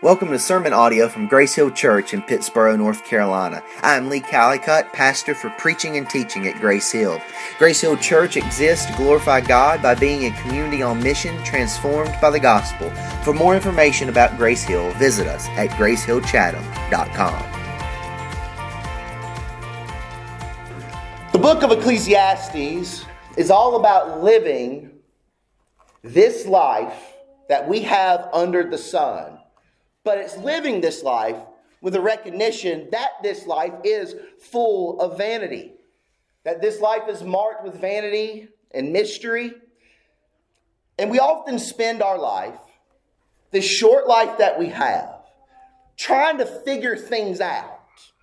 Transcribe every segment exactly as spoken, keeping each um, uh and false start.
Welcome to sermon audio from Grace Hill Church in Pittsboro, North Carolina. I am Lee Callicutt, pastor for preaching and teaching at Grace Hill. Grace Hill Church exists to glorify God by being a community on mission transformed by the gospel. For more information about Grace Hill, visit us at grace hill chatham dot com. The book of Ecclesiastes is all about living this life that we have under the sun. But it's living this life with a recognition that this life is full of vanity. That this life is marked with vanity and mystery. And we often spend our life, this short life that we have, trying to figure things out.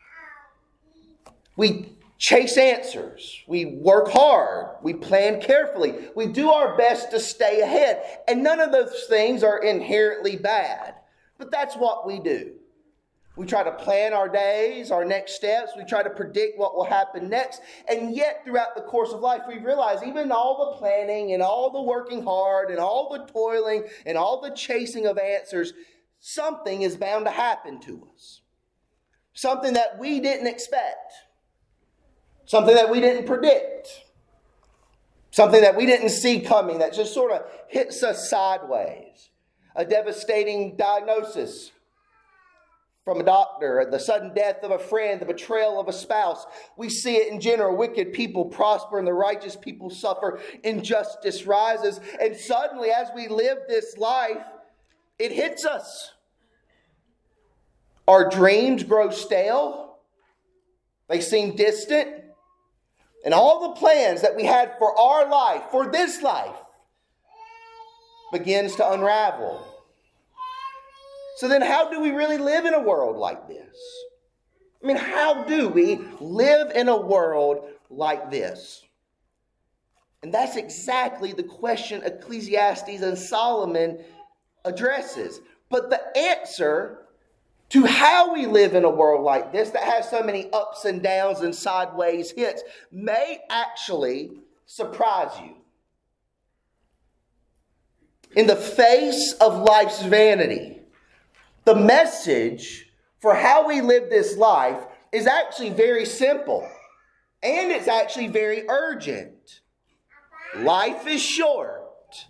We chase answers. We work hard. We plan carefully. We do our best to stay ahead. And none of those things are inherently bad. But that's what we do. We try to plan our days, our next steps. We try to predict what will happen next. And yet, throughout the course of life, we realize even all the planning and all the working hard and all the toiling and all the chasing of answers, something is bound to happen to us. Something that we didn't expect. Something that we didn't predict. Something that we didn't see coming that just sort of hits us sideways. A devastating diagnosis from a doctor, the sudden death of a friend, the betrayal of a spouse. We see it in general. Wicked people prosper and the righteous people suffer. Injustice rises. And suddenly, as we live this life, it hits us. Our dreams grow stale. They seem distant. And all the plans that we had for our life, for this life, begins to unravel. So then how do we really live in a world like this? I mean, how do we live in a world like this? And that's exactly the question Ecclesiastes and Solomon addresses. But the answer to how we live in a world like this that has so many ups and downs and sideways hits may actually surprise you. In the face of life's vanity, the message for how we live this life is actually very simple. And it's actually very urgent. Life is short.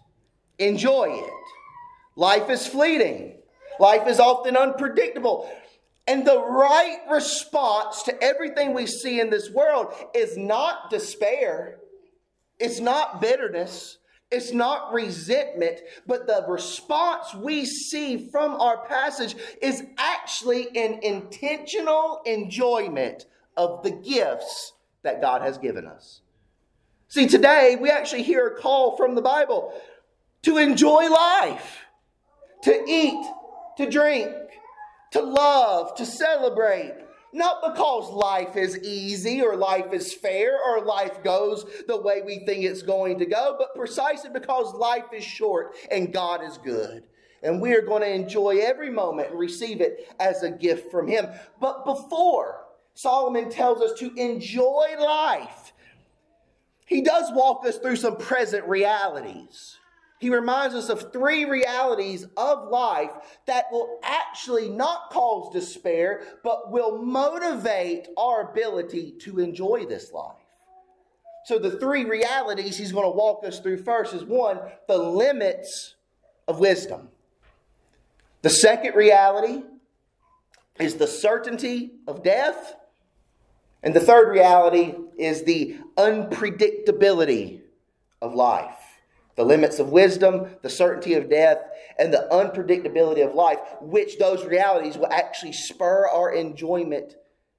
Enjoy it. Life is fleeting. Life is often unpredictable. And the right response to everything we see in this world is not despair. It's not bitterness. It's not resentment, but the response we see from our passage is actually an intentional enjoyment of the gifts that God has given us. See, today we actually hear a call from the Bible to enjoy life, to eat, to drink, to love, to celebrate. Not because life is easy or life is fair or life goes the way we think it's going to go, but precisely because life is short and God is good. And we are going to enjoy every moment and receive it as a gift from Him. But before Solomon tells us to enjoy life, he does walk us through some present realities. He reminds us of three realities of life that will actually not cause despair, but will motivate our ability to enjoy this life. So the three realities he's going to walk us through first is one, the limits of wisdom. The second reality is the certainty of death. And the third reality is the unpredictability of life. The limits of wisdom, the certainty of death, and the unpredictability of life, which those realities will actually spur our enjoyment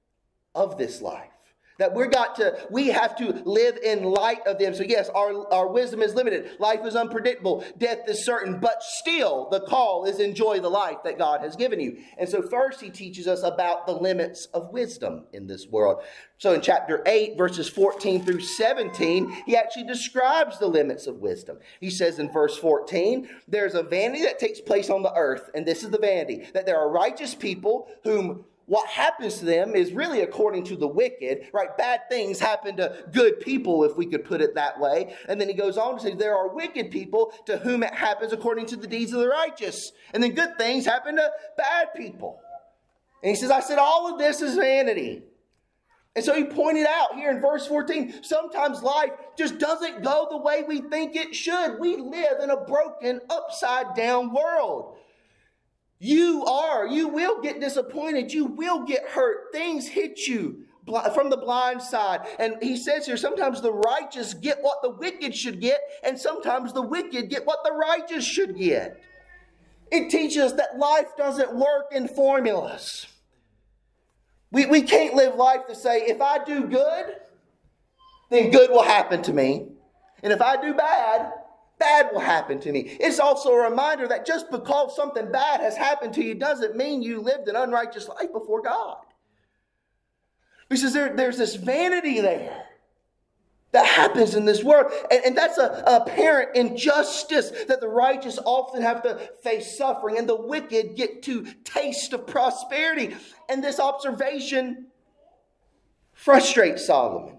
of this life. That we're got to, we have to live in light of them. So yes, our, our wisdom is limited. Life is unpredictable. Death is certain. But still, the call is enjoy the life that God has given you. And so first he teaches us about the limits of wisdom in this world. So in chapter eight, verses fourteen through seventeen, he actually describes the limits of wisdom. He says in verse fourteen, there's a vanity that takes place on the earth. And this is the vanity, that there are righteous people whom what happens to them is really according to the wicked, right? Bad things happen to good people, if we could put it that way. And then he goes on to say there are wicked people to whom it happens according to the deeds of the righteous. And then good things happen to bad people. And he says, I said all of this is vanity. And so he pointed out here in verse fourteen, sometimes life just doesn't go the way we think it should. We live in a broken, upside down world. You are, you will get disappointed. You will get hurt. Things hit you from the blind side. And he says here, sometimes the righteous get what the wicked should get, and sometimes the wicked get what the righteous should get. It teaches us that life doesn't work in formulas. We, we can't live life to say, if I do good, then good will happen to me. And if I do bad, bad will happen to me. It's also a reminder that just because something bad has happened to you doesn't mean you lived an unrighteous life before God. Because there, there's this vanity there that happens in this world. And, and that's a, a apparent injustice that the righteous often have to face suffering and the wicked get to taste of prosperity. And this observation frustrates Solomon.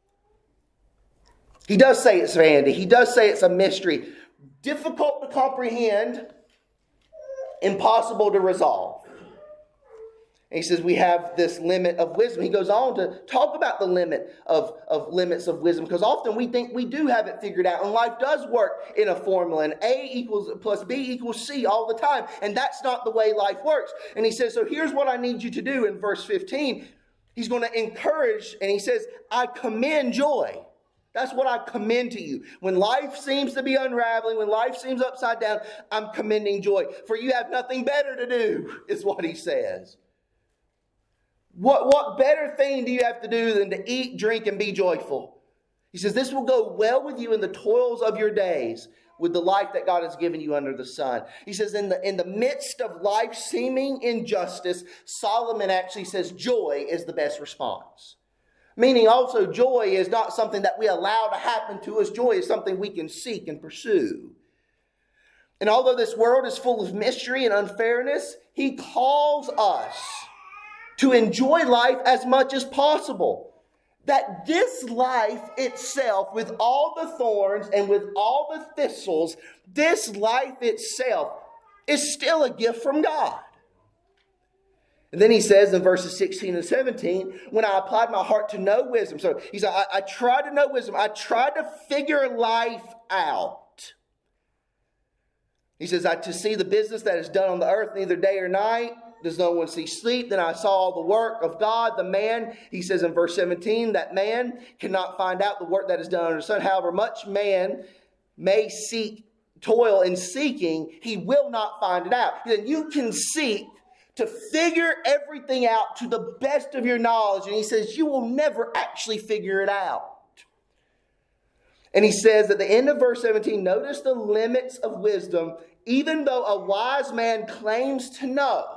He does say it's vanity. He does say it's a mystery. Difficult to comprehend, impossible to resolve. And he says we have this limit of wisdom. He goes on to talk about the limit of, of limits of wisdom, because often we think we do have it figured out, and life does work in a formula, and A equals plus B equals C all the time, and that's not the way life works. And he says, so here's what I need you to do in verse fifteen. He's going to encourage, and he says, I commend joy. That's what I commend to you. When life seems to be unraveling, when life seems upside down, I'm commending joy. For you have nothing better to do, is what he says. What, what better thing do you have to do than to eat, drink, and be joyful? He says, this will go well with you in the toils of your days, with the life that God has given you under the sun. He says, in the, in the midst of life's seeming injustice, Solomon actually says joy is the best response. Meaning also joy is not something that we allow to happen to us. Joy is something we can seek and pursue. And although this world is full of mystery and unfairness, he calls us to enjoy life as much as possible. That this life itself, with all the thorns and with all the thistles, this life itself is still a gift from God. And then he says in verses sixteen and seventeen, when I applied my heart to know wisdom. So he said, I, I tried to know wisdom. I tried to figure life out. He says, I to see the business that is done on the earth, neither day or night. Does no one see sleep? Then I saw the work of God, the man. He says in verse seventeen, that man cannot find out the work that is done under the sun. However much man may seek, toil in seeking, he will not find it out. Then you can seek to figure everything out to the best of your knowledge. And he says you will never actually figure it out. And he says at the end of verse seventeen, notice the limits of wisdom. Even though a wise man claims to know,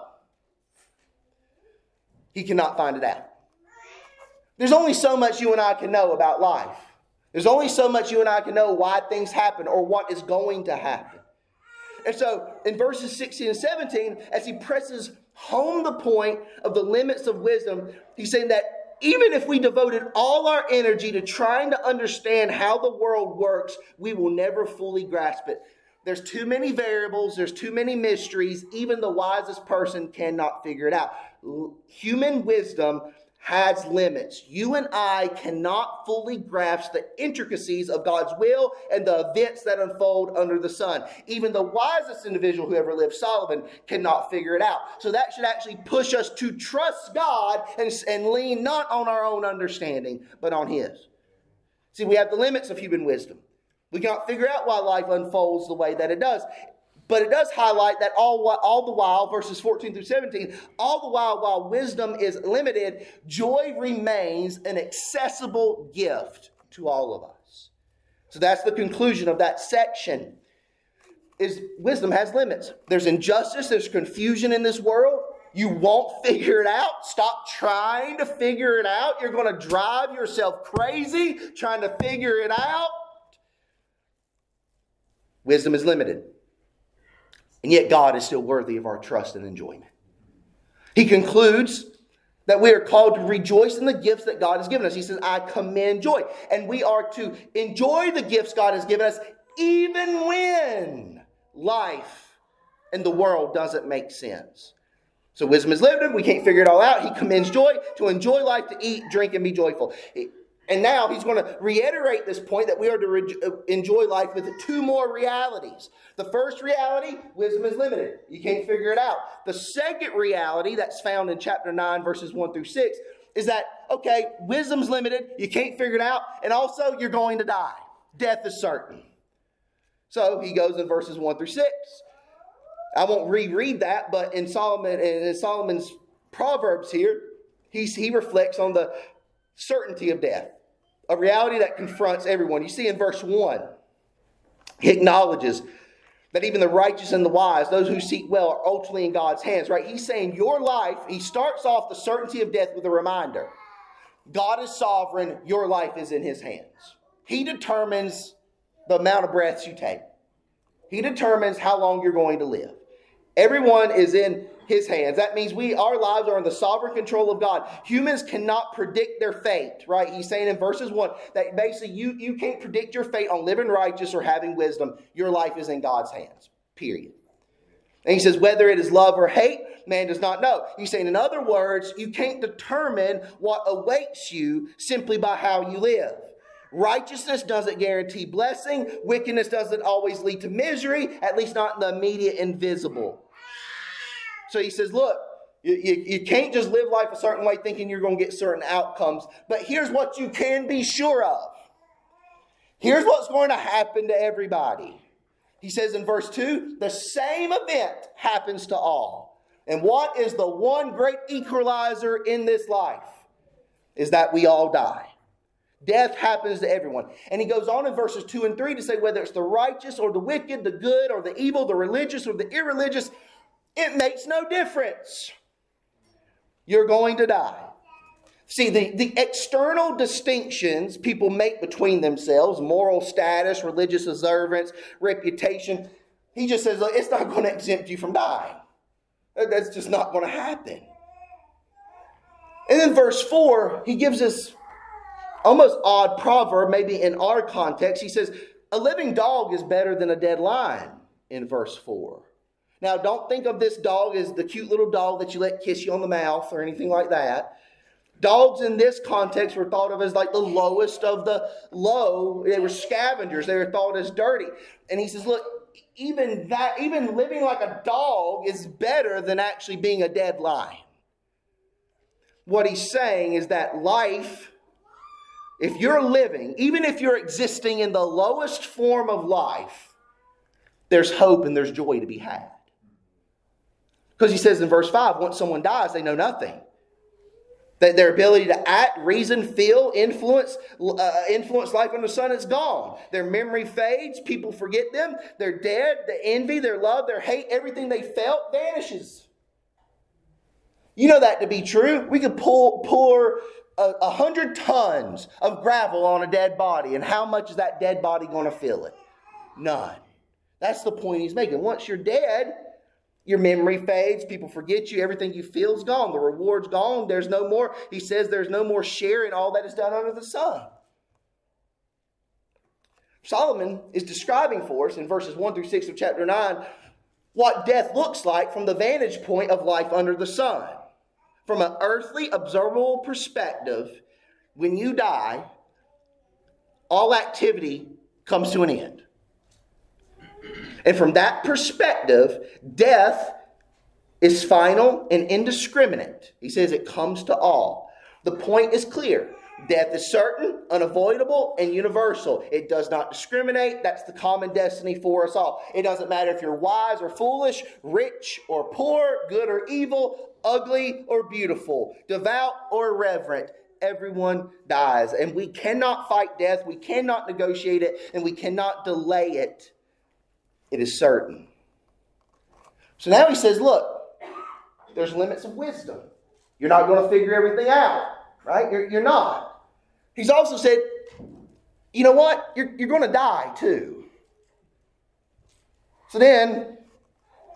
he cannot find it out. There's only so much you and I can know about life. There's only so much you and I can know why things happen or what is going to happen. And so in verses sixteen and seventeen, as he presses home the point of the limits of wisdom, he's saying that even if we devoted all our energy to trying to understand how the world works, we will never fully grasp it. There's too many variables. There's too many mysteries. Even the wisest person cannot figure it out. Human wisdom has limits. You and I cannot fully grasp the intricacies of God's will and the events that unfold under the sun. Even the wisest individual who ever lived, Solomon, cannot figure it out. So that should actually push us to trust God and, and lean not on our own understanding, but on His. See, we have the limits of human wisdom. We cannot figure out why life unfolds the way that it does. But it does highlight that all, all the while, verses fourteen through seventeen, all the while, while wisdom is limited, joy remains an accessible gift to all of us. So that's the conclusion of that section, is wisdom has limits. There's injustice, there's confusion in this world. You won't figure it out. Stop trying to figure it out. You're going to drive yourself crazy trying to figure it out. Wisdom is limited. And yet God is still worthy of our trust and enjoyment. He concludes That we are called to rejoice in the gifts that God has given us. He says, I commend joy. And we are to enjoy the gifts God has given us even when life and the world doesn't make sense. So wisdom is limited. We can't figure it all out. He commends joy, to enjoy life, to eat, drink, and be joyful. And now he's going to reiterate this point that we are to re- enjoy life with two more realities. The first reality, wisdom is limited. You can't figure it out. The second reality that's found in chapter nine, verses one through six, is that, okay, wisdom's limited. You can't figure it out. And also, you're going to die. Death is certain. So he goes in verses one through six. I won't reread that, but in Solomon, in Solomon's Proverbs here, he's, he reflects on the certainty of death, a reality that confronts everyone. You see in verse one, he acknowledges that even the righteous and the wise, those who seek well, are ultimately in God's hands, right? He's saying your life, he starts off the certainty of death with a reminder. God is sovereign. Your life is in his hands. He determines the amount of breaths you take. He determines how long you're going to live. Everyone is in his hands. That means we, our lives are in the sovereign control of God. Humans cannot predict their fate, right? He's saying in verses one that basically you, you can't predict your fate on living righteous or having wisdom. Your life is in God's hands, period. And he says, whether it is love or hate, man does not know. He's saying, in other words, you can't determine what awaits you simply by how you live. Righteousness doesn't guarantee blessing. Wickedness doesn't always lead to misery, at least not in the immediate and visible. So he says, look, you, you, you can't just live life a certain way thinking you're going to get certain outcomes. But here's what you can be sure of. Here's what's going to happen to everybody. He says in verse two, the same event happens to all. And what is the one great equalizer in this life? Is that we all die. Death happens to everyone. And he goes on in verses two and three to say whether it's the righteous or the wicked, the good or the evil, the religious or the irreligious, it makes no difference. You're going to die. See, the, the external distinctions people make between themselves, moral status, religious observance, reputation, he just says, look, it's not going to exempt you from dying. That's just not going to happen. And then verse four, he gives us almost odd proverb, maybe in our context. He says, a living dog is better than a dead lion in verse four. Now, don't think of this dog as the cute little dog that you let kiss you on the mouth or anything like that. Dogs in this context were thought of as like the lowest of the low. They were scavengers. They were thought as dirty. And he says, look, even that, even living like a dog is better than actually being a dead lion. What he's saying is that life, if you're living, even if you're existing in the lowest form of life, there's hope and there's joy to be had. Because he says in verse five, once someone dies, they know nothing. That their ability to act, reason, feel, influence, uh, influence life under the sun is gone. Their memory fades. People forget them. They're dead. The envy, their love, their hate, everything they felt vanishes. You know that to be true. We could pull, pour a, a hundred tons of gravel on a dead body. And how much is that dead body going to feel it? None. That's the point he's making. Once you're dead, your memory fades. People forget you. Everything you feel is gone. The reward's gone. There's no more. He says there's no more share in all that is done under the sun. Solomon is describing for us in verses one through six of chapter nine what death looks like from the vantage point of life under the sun. From an earthly, observable perspective, when you die, all activity comes to an end. And from that perspective, death is final and indiscriminate. He says it comes to all. The point is clear. Death is certain, unavoidable, and universal. It does not discriminate. That's the common destiny for us all. It doesn't matter if you're wise or foolish, rich or poor, good or evil, ugly or beautiful, devout or irreverent. Everyone dies. And we cannot fight death. We cannot negotiate it. And we cannot delay it. It is certain. So now he says, look, there's limits of wisdom. You're not going to figure everything out, right? You're, you're not. He's also said, you know what? You're, you're going to die too. So then,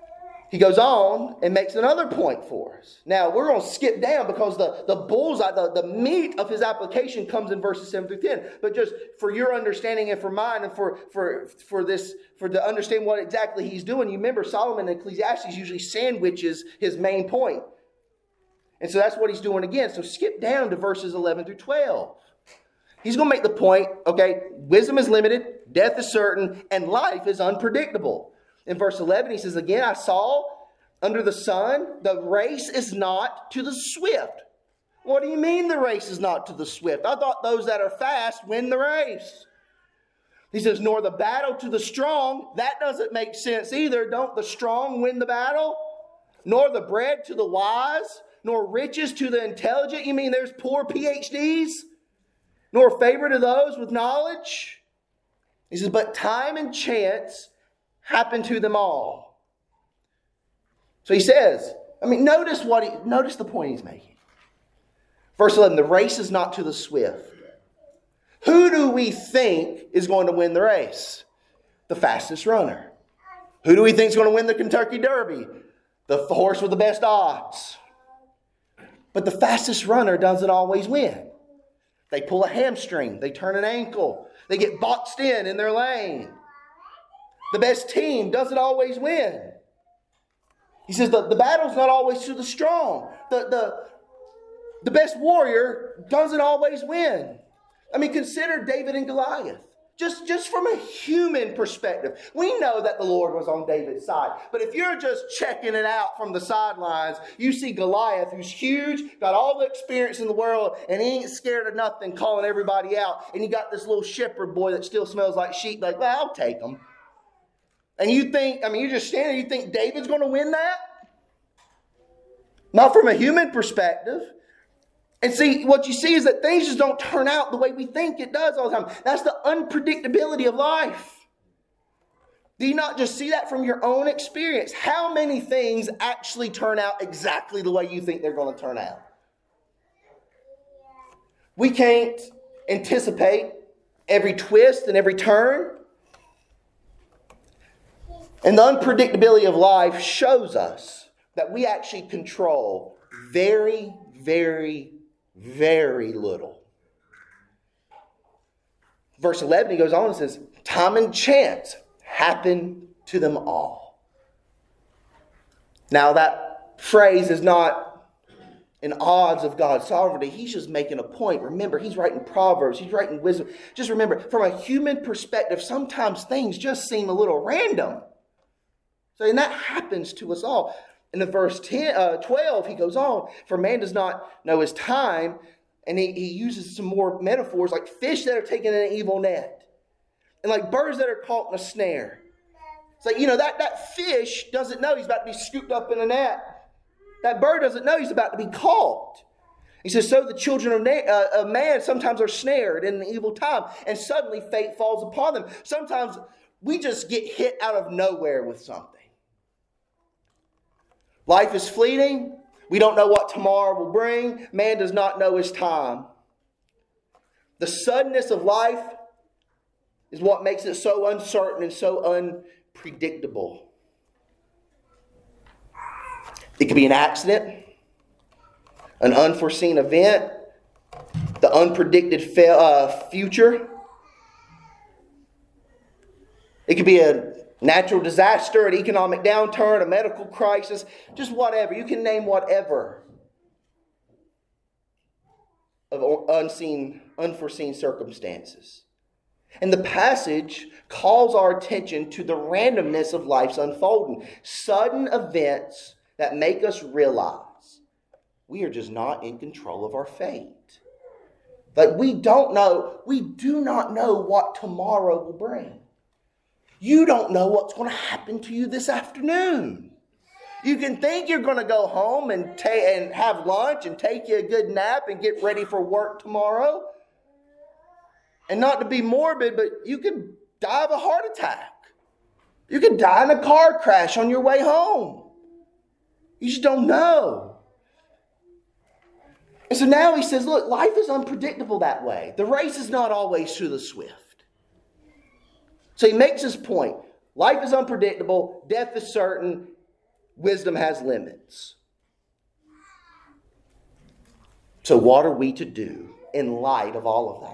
He goes on and makes another point for us. Now, we're going to skip down because the, the bullseye, the, the meat of his application comes in verses seven through ten. But just for your understanding and for mine and for, for, for this, for to understand what exactly he's doing, you remember Solomon in Ecclesiastes usually sandwiches his main point. And so that's what he's doing again. So skip down to verses eleven through twelve. He's going to make the point, okay, wisdom is limited, death is certain, and life is unpredictable. In verse eleven, he says, again, I saw under the sun, the race is not to the swift. What do you mean the race is not to the swift? I thought those that are fast win the race. He says, nor the battle to the strong. That doesn't make sense either. Don't the strong win the battle? Nor the bread to the wise, nor riches to the intelligent. You mean there's poor P H Ds? Nor favor to those with knowledge? He says, but time and chance happen to them all. So he says, I mean, notice what he, notice the point he's making. Verse eleven, the race is not to the swift. Who do we think is going to win the race? The fastest runner. Who do we think is going to win the Kentucky Derby? The horse with the best odds. But the fastest runner doesn't always win. They pull a hamstring. They turn an ankle. They get boxed in in their lane. The best team doesn't always win. He says the, the battle's not always to the strong. The, the, the best warrior doesn't always win. I mean, consider David and Goliath. Just, just from a human perspective. We know that the Lord was on David's side. But if you're just checking it out from the sidelines, you see Goliath, who's huge, got all the experience in the world, and he ain't scared of nothing, calling everybody out. And you got this little shepherd boy that still smells like sheep. Like, well, I'll take him. And you think, I mean, you're just standing there, you think David's going to win that? Not from a human perspective. And see, what you see is that things just don't turn out the way we think it does all the time. That's the unpredictability of life. Do you not just see that from your own experience? How many things actually turn out exactly the way you think they're going to turn out? We can't anticipate every twist and every turn. And the unpredictability of life shows us that we actually control very, very, very little. Verse eleven, he goes on and says, time and chance happen to them all. Now that phrase is not in odds of God's sovereignty. He's just making a point. Remember, he's writing Proverbs. He's writing wisdom. Just remember, from a human perspective, sometimes things just seem a little random. So, and that happens to us all. In the verse ten, uh, twelve, he goes on, for man does not know his time. And he, he uses some more metaphors like fish that are taken in an evil net. And like birds that are caught in a snare. It's like, you know, that, that fish doesn't know he's about to be scooped up in a net. That bird doesn't know he's about to be caught. He says, so the children of, na- uh, of man sometimes are snared in an evil time. And suddenly fate falls upon them. Sometimes we just get hit out of nowhere with something. Life is fleeting. We don't know what tomorrow will bring. Man does not know his time. The suddenness of life is what makes it so uncertain and so unpredictable. It could be an accident, an unforeseen event, the unpredicted fa- uh, future. It could be a natural disaster, an economic downturn, a medical crisis, just whatever. You can name whatever of unseen, unforeseen circumstances. And the passage calls our attention to the randomness of life's unfolding. Sudden events that make us realize we are just not in control of our fate. Like we don't know, we do not know what tomorrow will bring. You don't know what's going to happen to you this afternoon. You can think you're going to go home and, ta- and have lunch and take you a good nap and get ready for work tomorrow. And not to be morbid, but you could die of a heart attack. You could die in a car crash on your way home. You just don't know. And so now he says, look, life is unpredictable that way. The race is not always to the swift. So he makes his point. Life is unpredictable. Death is certain. wisdom has limits. So what are we to do in light of all of that?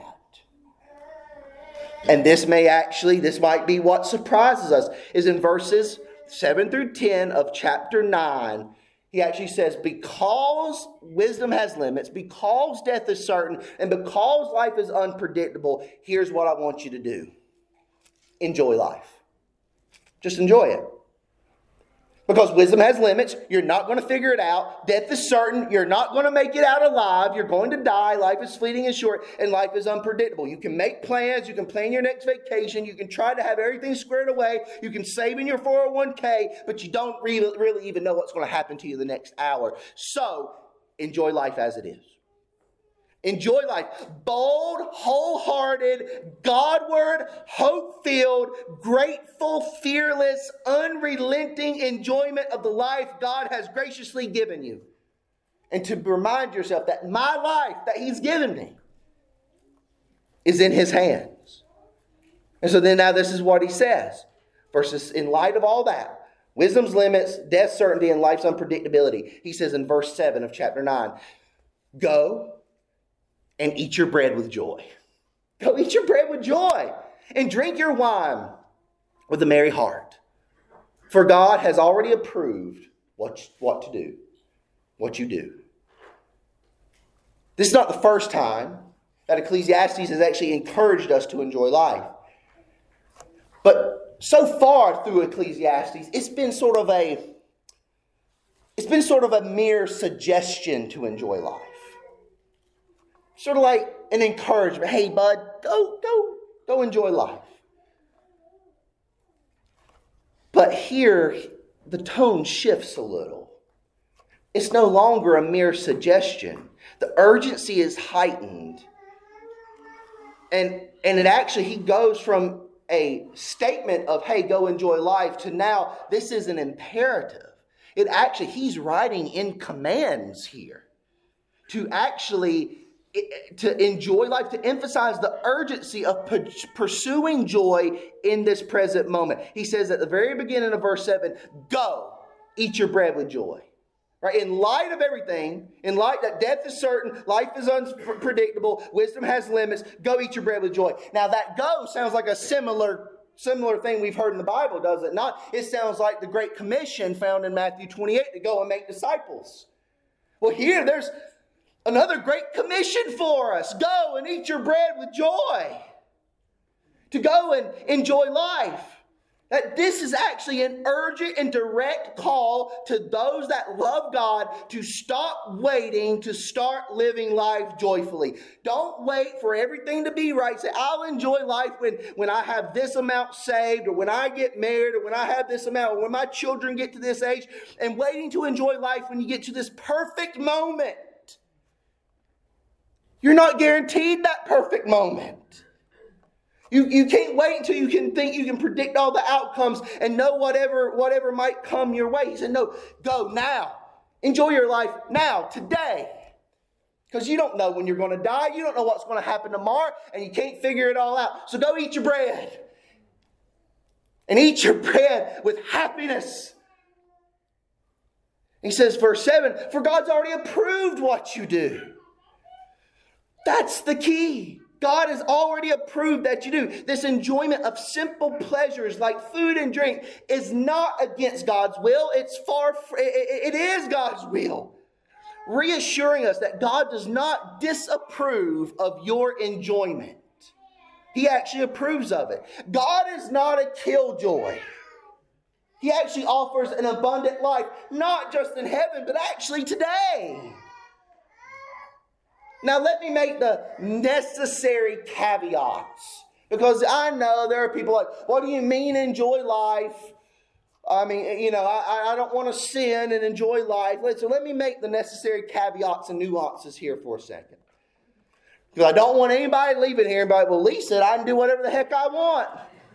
And this may actually, this might be what surprises us, is in verses seven through ten of chapter nine, he actually says, because wisdom has limits, because death is certain, and because life is unpredictable, here's what I want you to do. Enjoy life. Just enjoy it. Because wisdom has limits, you're not going to figure it out. Death is certain, you're not going to make it out alive. You're going to die. Life is fleeting and short, and life is unpredictable. You can make plans, you can plan your next vacation, you can try to have everything squared away, you can save in your four oh one k, but you don't really, really even know what's going to happen to you the next hour. So, enjoy life as it is. Enjoy life. Bold, wholehearted, Godward, hope-filled, grateful, fearless, unrelenting enjoyment of the life God has graciously given you. And to remind yourself that my life that He's given me is in His hands. And so then now this is what He says. Versus in light of all that, wisdom's limits, death's certainty, and life's unpredictability. He says in verse seven of chapter nine, go and eat your bread with joy. Go eat your bread with joy. And drink your wine with a merry heart. For God has already approved what, what to do. What you do. This is not the first time that Ecclesiastes has actually encouraged us to enjoy life. But so far through Ecclesiastes, it's been sort of a, it's been sort of a mere suggestion to enjoy life. Sort of like an encouragement. Hey, bud, go, go, go enjoy life. But here, the tone shifts a little. It's no longer a mere suggestion. The urgency is heightened. And, and it actually, he goes from a statement of, hey, go enjoy life, to now, this is an imperative. It actually, he's writing in commands here. To actually to enjoy life, to emphasize the urgency of pursuing joy in this present moment. He says at the very beginning of verse seven, go, eat your bread with joy. Right? In light of everything, in light that death is certain, life is unpredictable, wisdom has limits, go eat your bread with joy. Now that go sounds like a similar Similar thing we've heard in the Bible, does it not? It sounds like the Great Commission found in Matthew twenty-eight to go and make disciples. Well, here there's another great commission for us. Go and eat your bread with joy. To go and enjoy life. That this is actually an urgent and direct call to those that love God to stop waiting to start living life joyfully. Don't wait for everything to be right. Say, I'll enjoy life when, when I have this amount saved, or when I get married, or when I have this amount, or when my children get to this age, and waiting to enjoy life when you get to this perfect moment. You're not guaranteed that perfect moment. You, you can't wait until you can think you can predict all the outcomes and know whatever, whatever might come your way. He said, no, go now. Enjoy your life now, today. Because you don't know when you're going to die. You don't know what's going to happen tomorrow. And you can't figure it all out. So go eat your bread. And eat your bread with happiness. He says, verse seven, for God's already approved what you do. That's the key. God has already approved that you do. This enjoyment of simple pleasures like food and drink is not against God's will. It's far, it is God's will. Reassuring us that God does not disapprove of your enjoyment. He actually approves of it. God is not a killjoy. He actually offers an abundant life, not just in heaven, but actually today. Now, let me make the necessary caveats. Because I know there are people like, what do you mean enjoy life? I mean, you know, I, I don't want to sin and enjoy life. So let me make the necessary caveats and nuances here for a second. Because I don't want anybody leaving here and be like, well, Lee said I can do whatever the heck I want.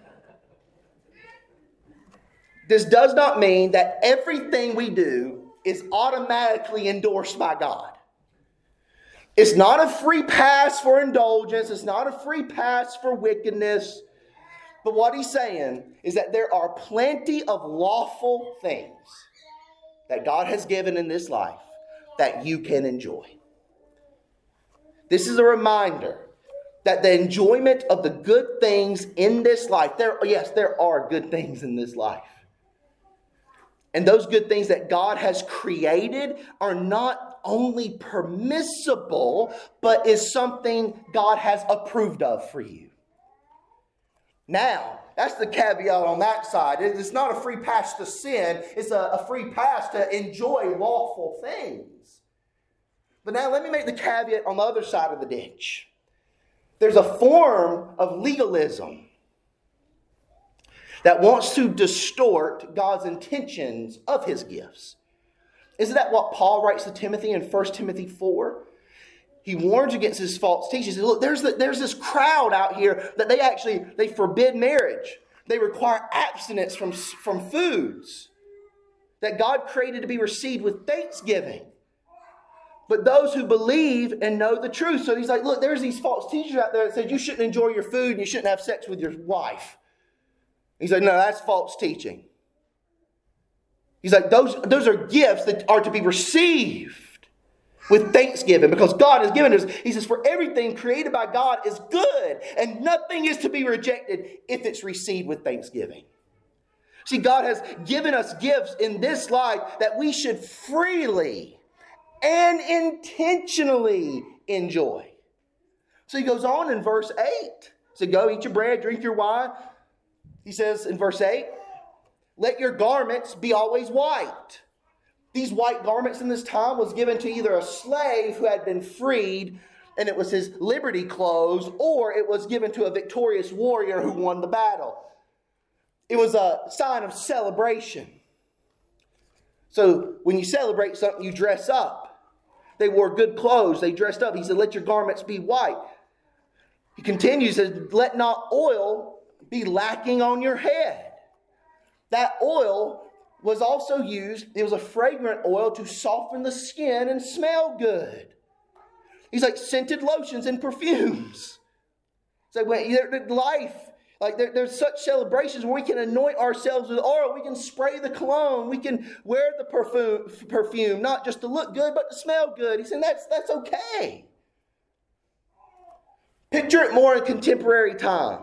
This does not mean that everything we do is automatically endorsed by God. It's not a free pass for indulgence. It's not a free pass for wickedness. But what he's saying is that there are plenty of lawful things that God has given in this life that you can enjoy. This is a reminder that the enjoyment of the good things in this life, there, yes, there are good things in this life. And those good things that God has created are not only permissible, but is something God has approved of for you. Now, that's the caveat on that side. It's not a free pass to sin. It's a, a free pass to enjoy lawful things. But now let me make the caveat on the other side of the ditch. There's a form of legalism that wants to distort God's intentions of his gifts. Isn't that what Paul writes to Timothy in First Timothy four? He warns against his false teaching. He says, look, there's, the, there's this crowd out here that they actually, they forbid marriage. They require abstinence from, from foods that God created to be received with thanksgiving. But those who believe and know the truth. So he's like, look, there's these false teachers out there that said you shouldn't enjoy your food and you shouldn't have sex with your wife. He's like, no, that's false teaching. He's like, those, those are gifts that are to be received with thanksgiving because God has given us. He says, for everything created by God is good and nothing is to be rejected if it's received with thanksgiving. See, God has given us gifts in this life that we should freely and intentionally enjoy. So he goes on in verse eight. So go eat your bread, drink your wine. He says in verse eight, let your garments be always white. These white garments in this time was given to either a slave who had been freed and it was his liberty clothes, or it was given to a victorious warrior who won the battle. It was a sign of celebration. So when you celebrate something, you dress up. They wore good clothes. They dressed up. He said, let your garments be white. He continues, says, let not oil be lacking on your head. That oil was also used, it was a fragrant oil to soften the skin and smell good. He's like scented lotions and perfumes. It's like when life, like there, there's such celebrations where we can anoint ourselves with oil. We can spray the cologne. We can wear the perfume, perfume, not just to look good, but to smell good. He's saying that's, that's okay. Picture it more in contemporary times.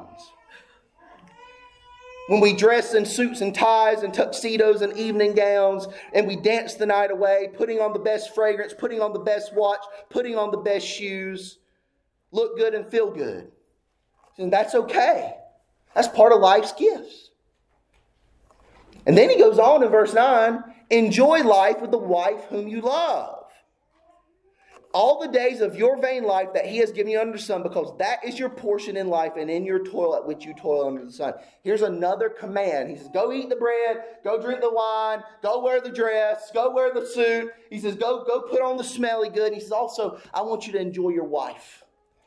When we dress in suits and ties and tuxedos and evening gowns and we dance the night away, putting on the best fragrance, putting on the best watch, putting on the best shoes, look good and feel good. And that's okay. That's part of life's gifts. And then he goes on in verse nine, enjoy life with the wife whom you love. All the days of your vain life that he has given you under the sun, because that is your portion in life and in your toil at which you toil under the sun. Here's another command. He says, go eat the bread, go drink the wine, go wear the dress, go wear the suit. He says, go, go put on the smelly good. He says, also, I want you to enjoy your wife.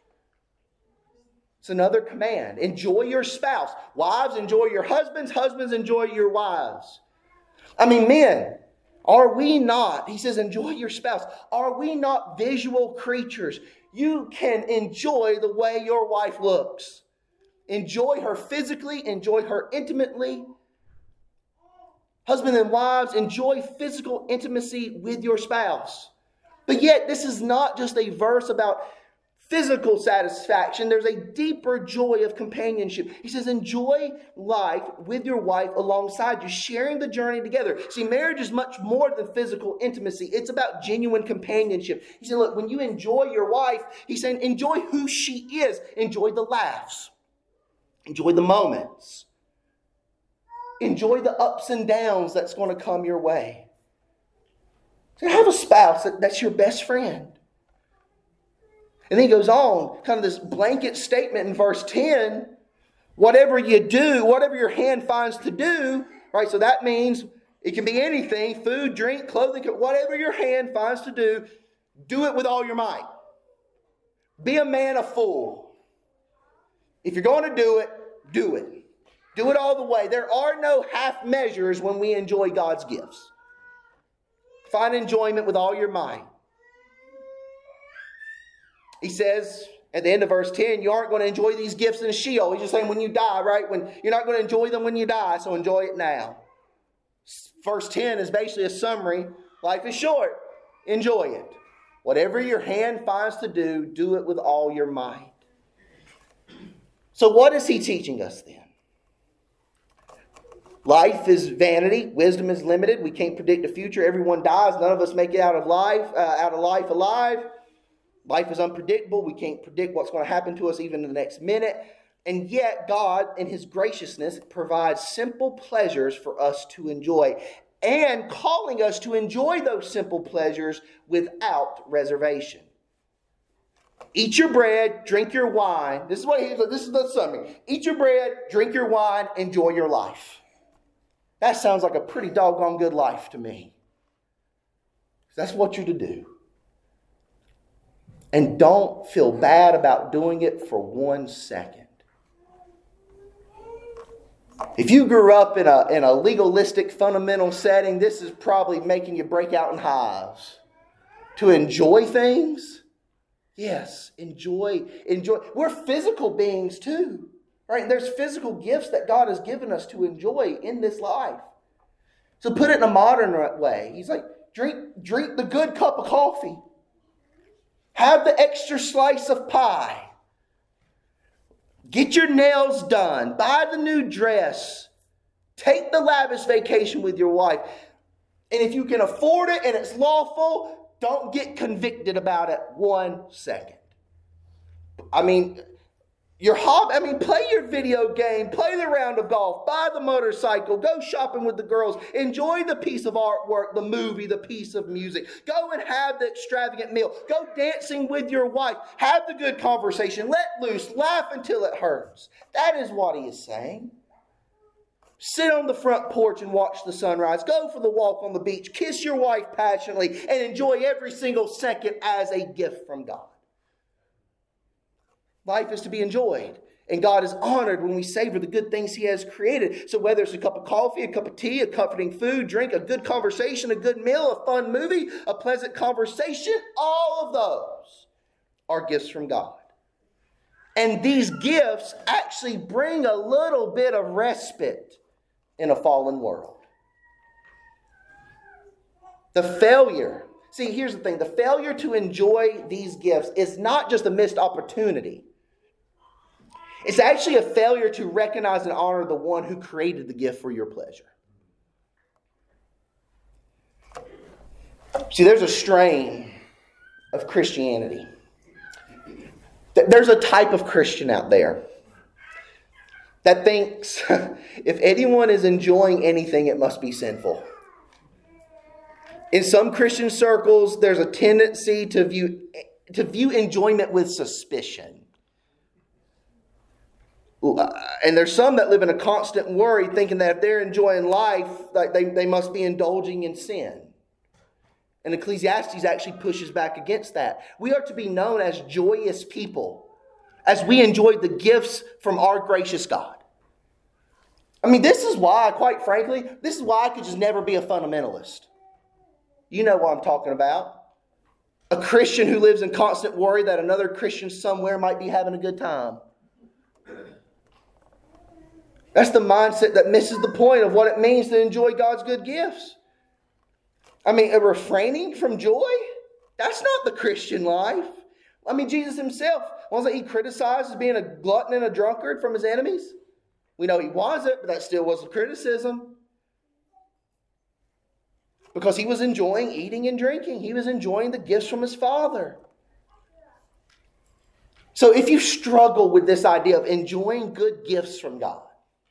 It's another command. Enjoy your spouse. Wives, enjoy your husbands. Husbands, enjoy your wives. I mean, men. Are we not, he says, enjoy your spouse. Are we not visual creatures? You can enjoy the way your wife looks. Enjoy her physically, enjoy her intimately. Husbands and wives, enjoy physical intimacy with your spouse. But yet, this is not just a verse about physical satisfaction. There's a deeper joy of companionship. He says, enjoy life with your wife alongside you, sharing the journey together. See, marriage is much more than physical intimacy. It's about genuine companionship. He said, look, when you enjoy your wife, he's saying, enjoy who she is. Enjoy the laughs. Enjoy the moments. Enjoy the ups and downs that's going to come your way. So have a spouse that's your best friend. And then he goes on, kind of this blanket statement in verse ten. Whatever you do, whatever your hand finds to do, right? So that means it can be anything, food, drink, clothing, whatever your hand finds to do, do it with all your might. Be a man of full. If you're going to do it, do it. Do it all the way. There are no half measures when we enjoy God's gifts. Find enjoyment with all your might. He says at the end of verse ten, you aren't going to enjoy these gifts in Sheol. He's just saying when you die, right? When you're not going to enjoy them when you die, so enjoy it now. Verse ten is basically a summary. Life is short. Enjoy it. Whatever your hand finds to do, do it with all your might. So what is he teaching us then? Life is vanity. Wisdom is limited. We can't predict the future. Everyone dies. None of us make it out of life, uh, out of life alive. Life is unpredictable. We can't predict what's going to happen to us even in the next minute. And yet God, in his graciousness, provides simple pleasures for us to enjoy, and calling us to enjoy those simple pleasures without reservation. Eat your bread, drink your wine. This is what he, this is the summary. Eat your bread, drink your wine, enjoy your life. That sounds like a pretty doggone good life to me. That's what you're to do. And don't feel bad about doing it for one second. If you grew up in a, in a legalistic, fundamental setting, this is probably making you break out in hives. To enjoy things? Yes, enjoy. enjoy. We're physical beings too. Right? There's physical gifts that God has given us to enjoy in this life. So put it in a modern way. He's like, drink, drink the good cup of coffee. Have the extra slice of pie. Get your nails done. Buy the new dress. Take the lavish vacation with your wife. And if you can afford it and it's lawful, don't get convicted about it one second. I mean, your hobby, I mean, play your video game, play the round of golf, buy the motorcycle, go shopping with the girls, enjoy the piece of artwork, the movie, the piece of music. Go and have the extravagant meal. Go dancing with your wife. Have the good conversation. Let loose. Laugh until it hurts. That is what he is saying. Sit on the front porch and watch the sunrise. Go for the walk on the beach. Kiss your wife passionately and enjoy every single second as a gift from God. Life is to be enjoyed. And God is honored when we savor the good things he has created. So whether it's a cup of coffee, a cup of tea, a comforting food, drink, a good conversation, a good meal, a fun movie, a pleasant conversation, all of those are gifts from God. And these gifts actually bring a little bit of respite in a fallen world. The failure, see, here's the thing. The failure to enjoy these gifts is not just a missed opportunity. It's actually a failure to recognize and honor the one who created the gift for your pleasure. See, there's a strain of Christianity. There's a type of Christian out there that thinks if anyone is enjoying anything, it must be sinful. In some Christian circles, there's a tendency to view, to view enjoyment with suspicion. And there's some that live in a constant worry, thinking that if they're enjoying life, like they, they must be indulging in sin. And Ecclesiastes actually pushes back against that. We are to be known as joyous people as we enjoy the gifts from our gracious God. I mean, this is why, quite frankly, this is why I could just never be a fundamentalist. You know what I'm talking about. A Christian who lives in constant worry that another Christian somewhere might be having a good time. That's the mindset that misses the point of what it means to enjoy God's good gifts. I mean, a refraining from joy? That's not the Christian life. I mean, Jesus himself, wasn't he criticized as being a glutton and a drunkard from his enemies? We know he wasn't, but that still was a criticism. Because he was enjoying eating and drinking. He was enjoying the gifts from his Father. So if you struggle with this idea of enjoying good gifts from God,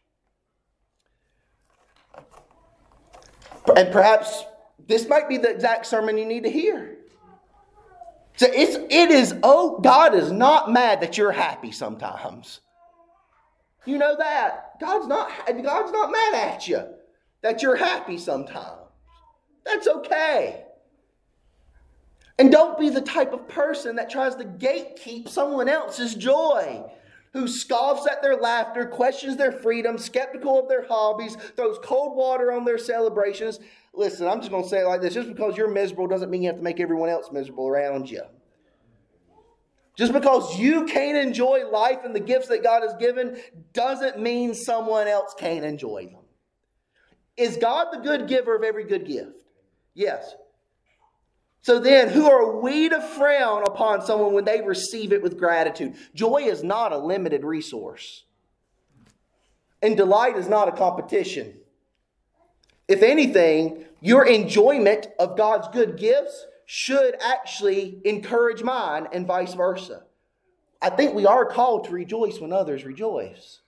and perhaps this might be the exact sermon you need to hear. So it's, it is, oh, God is not mad that you're happy sometimes. You know that. God's not, God's not mad at you that you're happy sometimes. That's okay. And don't be the type of person that tries to gatekeep someone else's joy, who scoffs at their laughter, questions their freedom, skeptical of their hobbies, throws cold water on their celebrations. Listen, I'm just going to say it like this. Just because you're miserable doesn't mean you have to make everyone else miserable around you. Just because you can't enjoy life and the gifts that God has given doesn't mean someone else can't enjoy them. Is God the good giver of every good gift? Yes. So then, who are we to frown upon someone when they receive it with gratitude? Joy is not a limited resource. And delight is not a competition. If anything, your enjoyment of God's good gifts should actually encourage mine and vice versa. I think we are called to rejoice when others rejoice.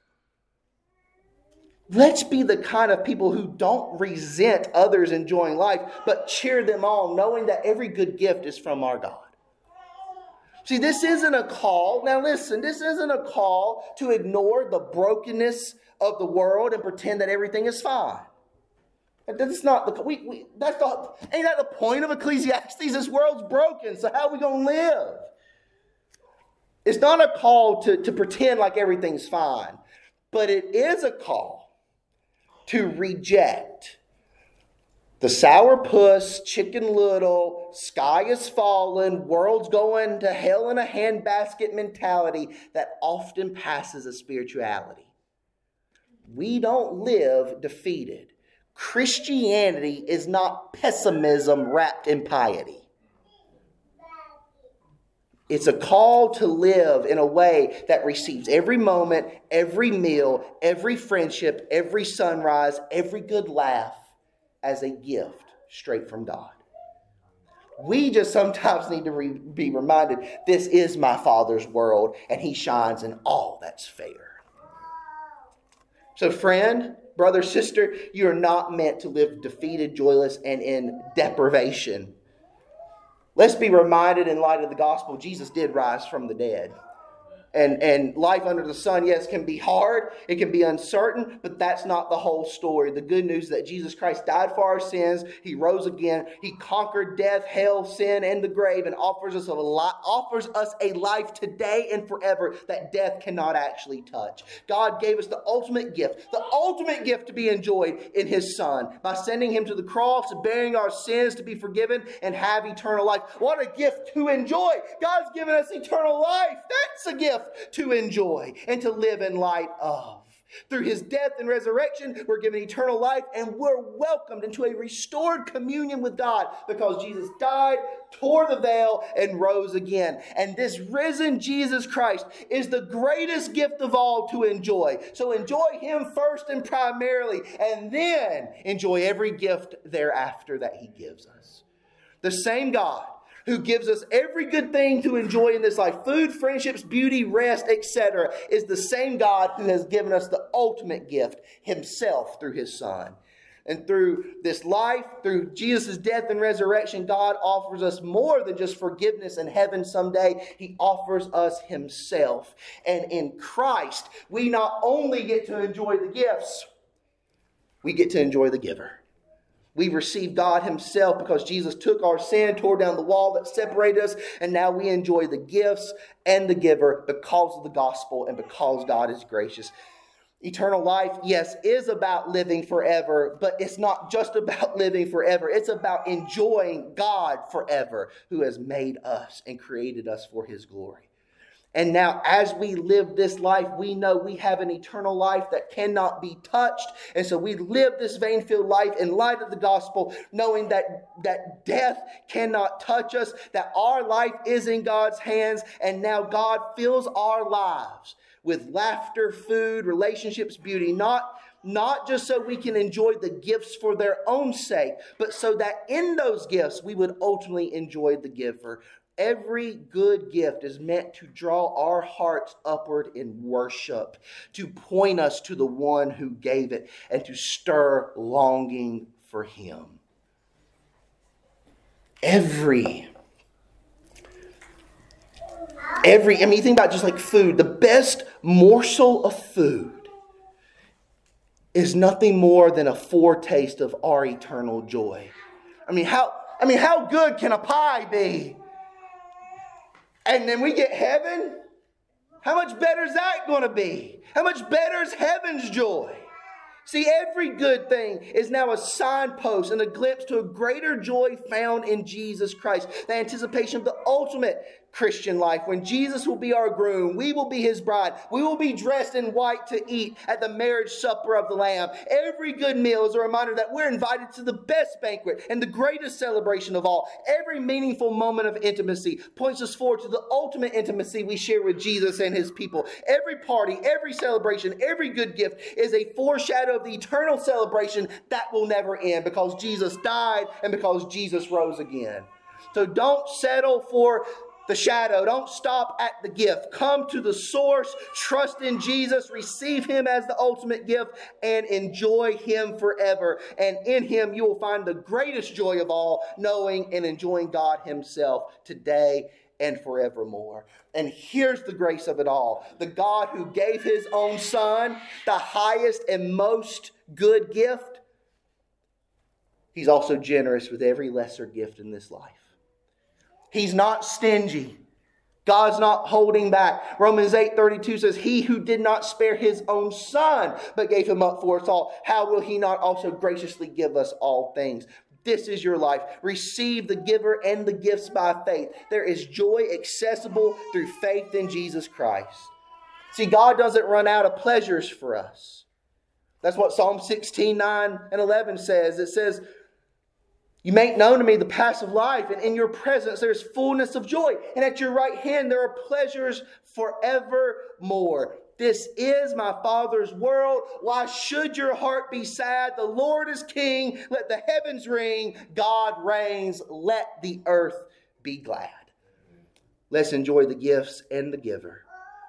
Let's be the kind of people who don't resent others enjoying life, but cheer them on, knowing that every good gift is from our God. See, this isn't a call. Now listen, this isn't a call to ignore the brokenness of the world and pretend that everything is fine. That's not the we, we that's the ain't that the point of Ecclesiastes? This world's broken, so how are we gonna live? It's not a call to, to pretend like everything's fine, but it is a call to reject the sourpuss, chicken little, sky is falling, world's going to hell in a handbasket mentality that often passes as spirituality. We don't live defeated. Christianity is not pessimism wrapped in piety. It's a call to live in a way that receives every moment, every meal, every friendship, every sunrise, every good laugh as a gift straight from God. We just sometimes need to re- be reminded, this is my Father's world, and He shines in all that's fair. So friend, brother, sister, you are not meant to live defeated, joyless, and in deprivation. Let's be reminded in light of the gospel, Jesus did rise from the dead. And, and life under the sun, yes, can be hard. It can be uncertain, but that's not the whole story. The good news is that Jesus Christ died for our sins. He rose again. He conquered death, hell, sin, and the grave, and offers us a li- offers us a life today and forever that death cannot actually touch. God gave us the ultimate gift, the ultimate gift to be enjoyed in His Son by sending Him to the cross, bearing our sins to be forgiven and have eternal life. What a gift to enjoy. God's given us eternal life. That's a gift to enjoy and to live in light of. Through His death and resurrection, we're given eternal life and we're welcomed into a restored communion with God because Jesus died, tore the veil, and rose again. And this risen Jesus Christ is the greatest gift of all to enjoy. So enjoy Him first and primarily, and then enjoy every gift thereafter that He gives us. The same God who gives us every good thing to enjoy in this life, food, friendships, beauty, rest, et cetera, is the same God who has given us the ultimate gift, Himself through His Son. And through this life, through Jesus' death and resurrection, God offers us more than just forgiveness in heaven someday. He offers us Himself. And in Christ, we not only get to enjoy the gifts, we get to enjoy the giver. We receive God Himself because Jesus took our sin, tore down the wall that separated us, and now we enjoy the gifts and the giver because of the gospel and because God is gracious. Eternal life, yes, is about living forever, but it's not just about living forever. It's about enjoying God forever, who has made us and created us for His glory. And now as we live this life, we know we have an eternal life that cannot be touched. And so we live this vein-filled life in light of the gospel, knowing that, that death cannot touch us, that our life is in God's hands, and now God fills our lives with laughter, food, relationships, beauty, not Not just so we can enjoy the gifts for their own sake, but so that in those gifts we would ultimately enjoy the giver. Every good gift is meant to draw our hearts upward in worship, to point us to the one who gave it, and to stir longing for Him. Every, every, I mean, you think about just like food, the best morsel of food is nothing more than a foretaste of our eternal joy. I mean, how, I mean, how good can a pie be? And then we get heaven. How much better is that going to be? How much better is heaven's joy? See, every good thing is now a signpost and a glimpse to a greater joy found in Jesus Christ. The anticipation of the ultimate Christian life, when Jesus will be our groom, we will be his bride. We will be dressed in white to eat at the marriage supper of the Lamb. Every good meal is a reminder that we're invited to the best banquet and the greatest celebration of all. Every meaningful moment of intimacy points us forward to the ultimate intimacy we share with Jesus and his people. Every party, every celebration, every good gift is a foreshadow of the eternal celebration that will never end, because Jesus died and because Jesus rose again. So don't settle for the shadow. Don't stop at the gift. Come to the source. Trust in Jesus. Receive him as the ultimate gift and enjoy him forever. And in him you will find the greatest joy of all, knowing and enjoying God himself today and forevermore. And here's the grace of it all. The God who gave his own Son, the highest and most good gift, he's also generous with every lesser gift in this life. He's not stingy. God's not holding back. Romans eight thirty-two says, he who did not spare his own Son, but gave him up for us all, how will he not also graciously give us all things? This is your life. Receive the giver and the gifts by faith. There is joy accessible through faith in Jesus Christ. See, God doesn't run out of pleasures for us. That's what Psalm sixteen, nine and eleven says. It says, you make known to me the paths of life, and in your presence there is fullness of joy. And at your right hand there are pleasures forevermore. This is my Father's world. Why should your heart be sad? The Lord is King. Let the heavens ring. God reigns. Let the earth be glad. Let's enjoy the gifts and the giver.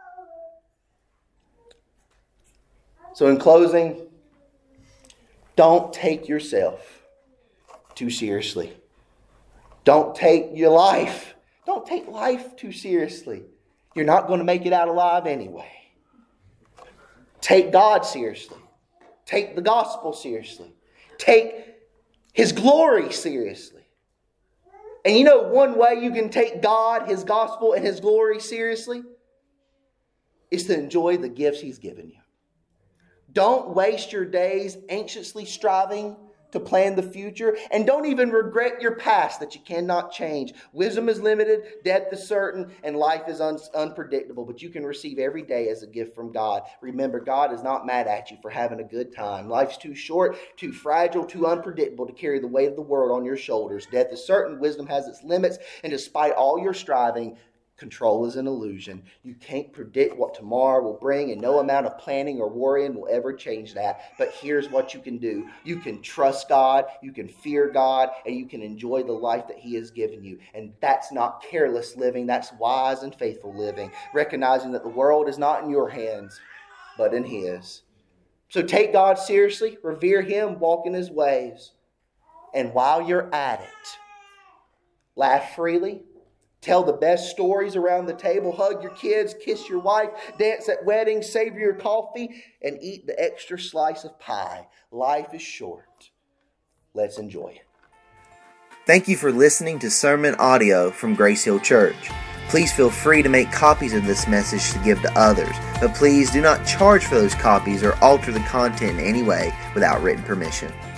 So in closing, don't take yourself too seriously. Don't take your life. Don't take life too seriously. You're not going to make it out alive anyway. Take God seriously. Take the gospel seriously. Take his glory seriously. And you know one way you can take God, his gospel, and his glory seriously is to enjoy the gifts he's given you. Don't waste your days anxiously striving to plan the future, and don't even regret your past that you cannot change. Wisdom is limited, death is certain, and life is un- unpredictable, but you can receive every day as a gift from God. Remember, God is not mad at you for having a good time. Life's too short, too fragile, too unpredictable to carry the weight of the world on your shoulders. Death is certain, wisdom has its limits, and despite all your striving, control is an illusion. You can't predict what tomorrow will bring, and no amount of planning or worrying will ever change that. But here's what you can do. You can trust God, you can fear God, and you can enjoy the life that he has given you. And that's not careless living, that's wise and faithful living. Recognizing that the world is not in your hands, but in his. So take God seriously, revere him, walk in his ways. And while you're at it, laugh freely. Tell the best stories around the table. Hug your kids, kiss your wife, dance at weddings, savor your coffee, and eat the extra slice of pie. Life is short. Let's enjoy it. Thank you for listening to sermon audio from Grace Hill Church. Please feel free to make copies of this message to give to others, but please do not charge for those copies or alter the content in any way without written permission.